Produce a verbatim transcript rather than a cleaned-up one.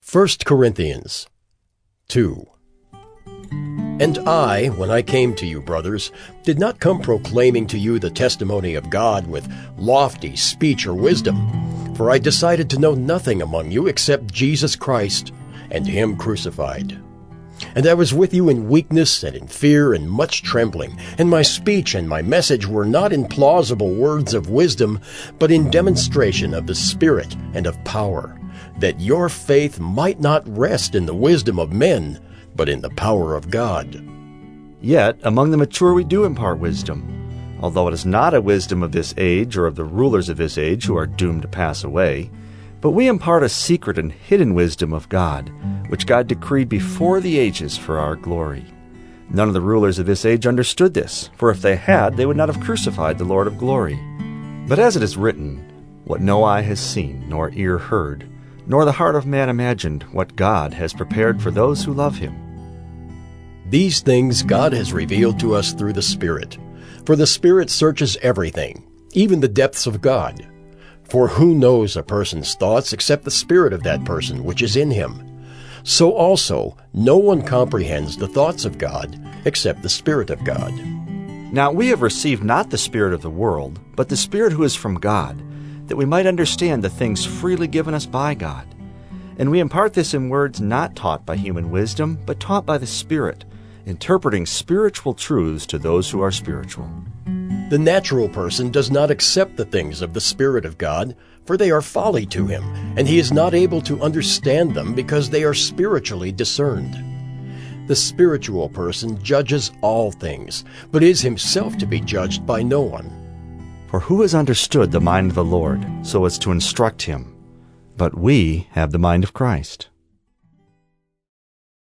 First Corinthians two. And I, when I came to you, brothers, did not come proclaiming to you the testimony of God with lofty speech or wisdom, for I decided to know nothing among you except Jesus Christ and Him crucified. And I was with you in weakness and in fear and much trembling, and my speech and my message were not in plausible words of wisdom, but in demonstration of the Spirit and of power, that your faith might not rest in the wisdom of men, but in the power of God. Yet among the mature we do impart wisdom, although it is not a wisdom of this age or of the rulers of this age who are doomed to pass away, but we impart a secret and hidden wisdom of God, which God decreed before the ages for our glory. None of the rulers of this age understood this, for if they had, they would not have crucified the Lord of glory. But as it is written, what no eye has seen, nor ear heard, nor the heart of man imagined, what God has prepared for those who love Him. These things God has revealed to us through the Spirit. For the Spirit searches everything, even the depths of God. For who knows a person's thoughts except the spirit of that person which is in him? So also no one comprehends the thoughts of God except the Spirit of God. Now we have received not the spirit of the world, but the Spirit who is from God, that we might understand the things freely given us by God. And we impart this in words not taught by human wisdom, but taught by the Spirit, interpreting spiritual truths to those who are spiritual. The natural person does not accept the things of the Spirit of God, for they are folly to him, and he is not able to understand them because they are spiritually discerned. The spiritual person judges all things, but is himself to be judged by no one. For who has understood the mind of the Lord, so as to instruct him? But we have the mind of Christ.